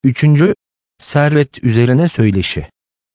3. Servet üzerine söyleşi.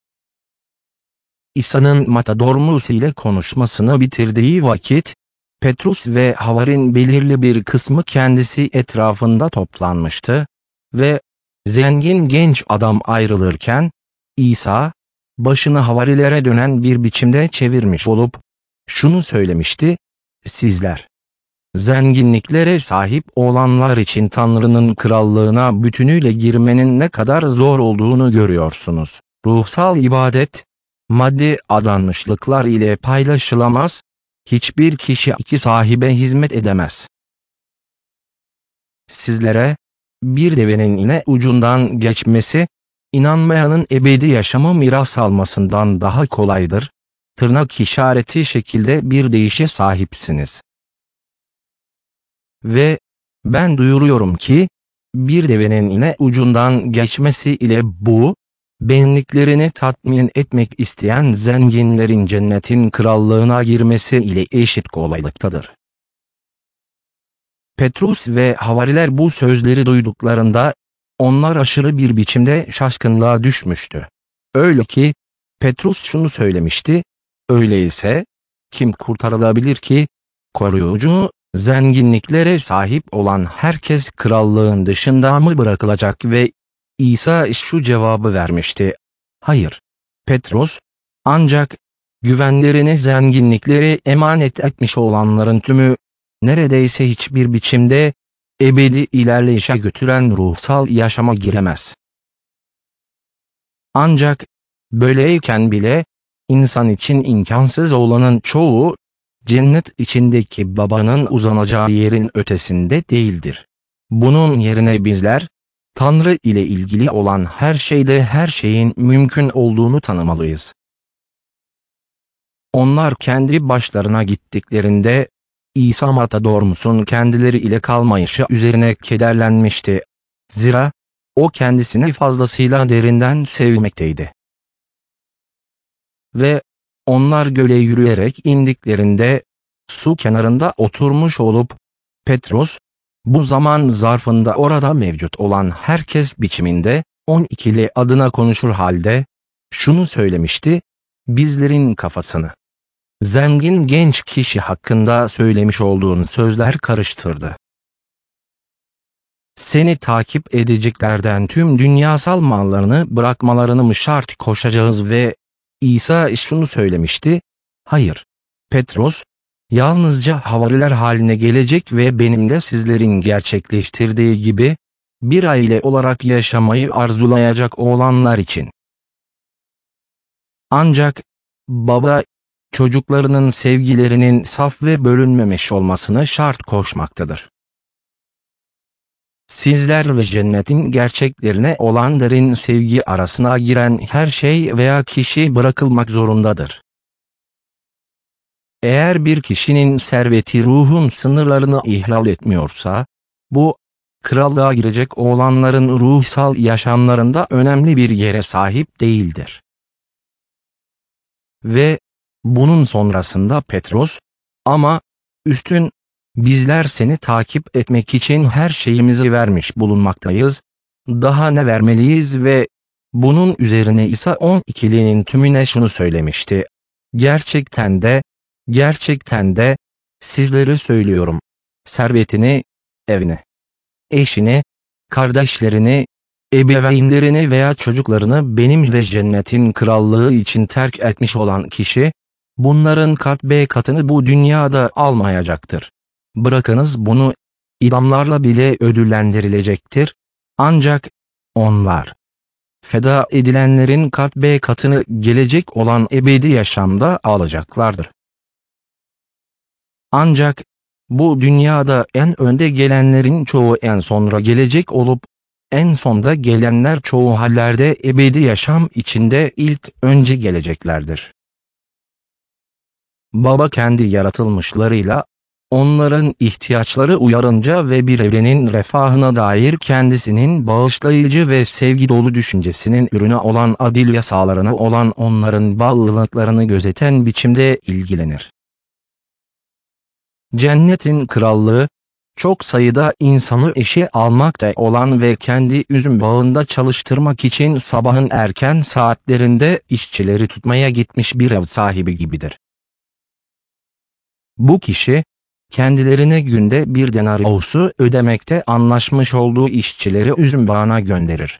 İsa'nın Matadormus ile konuşmasını bitirdiği vakit, Petrus ve Havar'in belirli bir kısmı kendisi etrafında toplanmıştı ve zengin genç adam ayrılırken, İsa, başını Havarilere dönen bir biçimde çevirmiş olup, şunu söylemişti: "Sizler, zenginliklere sahip olanlar için Tanrı'nın krallığına bütünüyle girmenin ne kadar zor olduğunu görüyorsunuz. Ruhsal ibadet, maddi adanmışlıklar ile paylaşılamaz, hiçbir kişi iki sahibe hizmet edemez. Sizlere, bir devenin iğne ucundan geçmesi, inanmayanın ebedi yaşamı miras almasından daha kolaydır." Tırnak işareti şekilde bir deyişe sahipsiniz. Ve ben duyuruyorum ki, bir devenin iğne ucundan geçmesi ile bu, benliklerini tatmin etmek isteyen zenginlerin cennetin krallığına girmesi ile eşit kolaylıktadır. Petrus ve Havariler bu sözleri duyduklarında, onlar aşırı bir biçimde şaşkınlığa düşmüştü. Öyle ki, Petrus şunu söylemişti: "Öyleyse, kim kurtarılabilir ki? Koruyucu, zenginliklere sahip olan herkes krallığın dışında mı bırakılacak?" Ve İsa şu cevabı vermişti: "Hayır, Petrus, ancak güvenlerini zenginliklere emanet etmiş olanların tümü, neredeyse hiçbir biçimde ebedi ilerleyişe götüren ruhsal yaşama giremez. Ancak böyleyken bile, insan için imkansız olanın çoğu, cennet içindeki Baba'nın uzanacağı yerin ötesinde değildir. Bunun yerine bizler, Tanrı ile ilgili olan her şeyde her şeyin mümkün olduğunu tanımalıyız." Onlar kendi başlarına gittiklerinde, İsa Matadormus'un kendileri ile kalmayışı üzerine kederlenmişti. Zira, o kendisini fazlasıyla derinden sevmekteydi. Ve onlar göle yürüyerek indiklerinde, su kenarında oturmuş olup, Petrus, bu zaman zarfında orada mevcut olan herkes biçiminde 12'li adına konuşur halde, şunu söylemişti: "Bizlerin kafasını zengin genç kişi hakkında söylemiş olduğun sözler karıştırdı. Seni takip edeceklerden tüm dünyasal mallarını bırakmalarını mı şart koşacağız?" Ve İsa şunu söylemişti: "Hayır, Petrus, yalnızca havariler haline gelecek ve benimle sizlerin gerçekleştirdiği gibi, bir aile olarak yaşamayı arzulayacak olanlar için. Ancak Baba, çocuklarının sevgilerinin saf ve bölünmemiş olmasını şart koşmaktadır. Sizler ve cennetin gerçeklerine olan derin sevgi arasına giren her şey veya kişi bırakılmak zorundadır. Eğer bir kişinin serveti ruhun sınırlarını ihlal etmiyorsa, bu, krallığa girecek olanların ruhsal yaşamlarında önemli bir yere sahip değildir." Ve bunun sonrasında Petrus, "Ama üstün, bizler seni takip etmek için her şeyimizi vermiş bulunmaktayız, daha ne vermeliyiz?" Ve bunun üzerine İsa 12'linin tümüne şunu söylemişti: Gerçekten de, sizlere söylüyorum, servetini, evini, eşini, kardeşlerini, ebeveynlerini veya çocuklarını benim ve cennetin krallığı için terk etmiş olan kişi, bunların kat be katını bu dünyada almayacaktır. Bırakınız bunu, idamlarla bile ödüllendirilecektir. Ancak onlar, feda edilenlerin kat be katını gelecek olan ebedi yaşamda alacaklardır. Ancak bu dünyada en önde gelenlerin çoğu en sonra gelecek olup, en sonda gelenler çoğu hallerde ebedi yaşam içinde ilk önce geleceklerdir. Baba kendi yaratılmışlarıyla, onların ihtiyaçları uyarınca ve bir evrenin refahına dair kendisinin bağışlayıcı ve sevgi dolu düşüncesinin ürünü olan adil yasalarına olan onların bağlılıklarını gözeten biçimde ilgilenir. Cennetin krallığı, çok sayıda insanı işe almakta olan ve kendi üzüm bağında çalıştırmak için sabahın erken saatlerinde işçileri tutmaya gitmiş bir ev sahibi gibidir. Bu kişi, kendilerine günde 1 denariusu ödemekte anlaşmış olduğu işçileri üzüm bağına gönderir.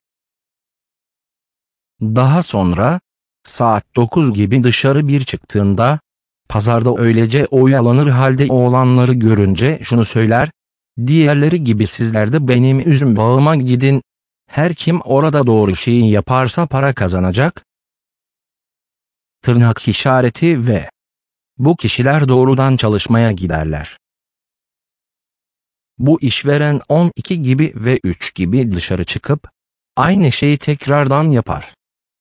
Daha sonra, saat 9 gibi dışarı bir çıktığında, pazarda öylece oyalanır halde olanları görünce şunu söyler: diğerleri gibi sizler de benim üzüm bağıma gidin, her kim orada doğru şeyi yaparsa para kazanacak. Tırnak işareti ve bu kişiler doğrudan çalışmaya giderler. Bu işveren 12 gibi ve 3 gibi dışarı çıkıp aynı şeyi tekrardan yapar.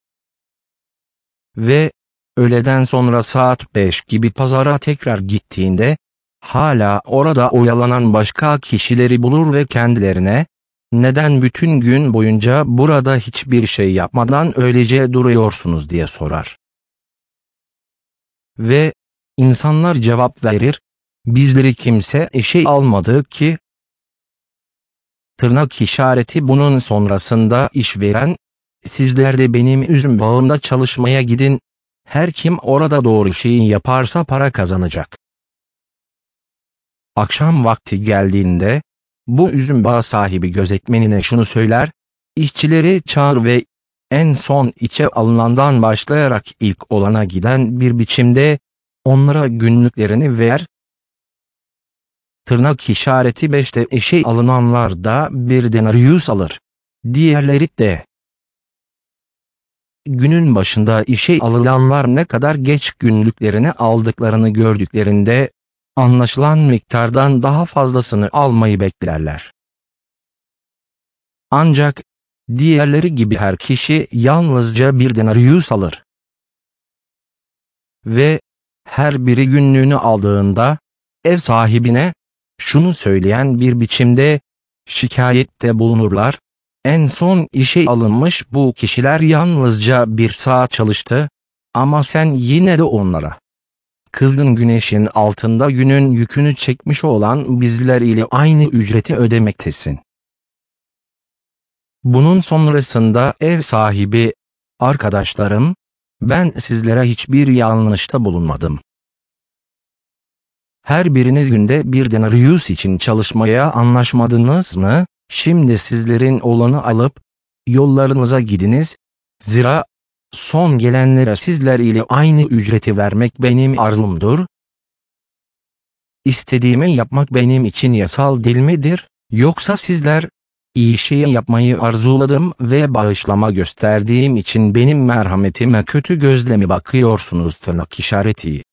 Ve öğleden sonra saat 5 gibi pazara tekrar gittiğinde hala orada oyalanan başka kişileri bulur ve kendilerine, neden bütün gün boyunca burada hiçbir şey yapmadan öylece duruyorsunuz diye sorar. Ve insanlar cevap verir: bizleri kimse işe almadı ki. Tırnak işareti bunun sonrasında işveren, sizler de benim üzüm bağımda çalışmaya gidin, her kim orada doğru şeyi yaparsa para kazanacak. Akşam vakti geldiğinde, bu üzüm bağı sahibi gözetmenine şunu söyler: işçileri çağır ve en son işe alınandan başlayarak ilk olana giden bir biçimde onlara günlüklerini ver. Tırnak işareti 5'te işe alınanlar da 1 denarius alır. Diğerleri de. Günün başında işe alınanlar ne kadar geç günlüklerini aldıklarını gördüklerinde, anlaşılan miktardan daha fazlasını almayı beklerler. Ancak, diğerleri gibi her kişi yalnızca 1 denarius alır. Ve, her biri günlüğünü aldığında, ev sahibine, şunu söyleyen bir biçimde, şikayette bulunurlar: en son işe alınmış bu kişiler yalnızca 1 saat çalıştı, ama sen yine de onlara, kızgın güneşin altında günün yükünü çekmiş olan bizler ile aynı ücreti ödemektesin. Bunun sonrasında ev sahibi, arkadaşlarım, ben sizlere hiçbir yanlışta bulunmadım. Her biriniz günde 1 denarius için çalışmaya anlaşmadınız mı? Şimdi sizlerin olanı alıp yollarınıza gidiniz. Zira son gelenlere sizler ile aynı ücreti vermek benim arzumdur. İstediğimi yapmak benim için yasal değil midir? Yoksa sizler, iyi şeyi yapmayı arzuladım ve bağışlama gösterdiğim için benim merhametime kötü gözle mi bakıyorsunuz? Tırnak işareti.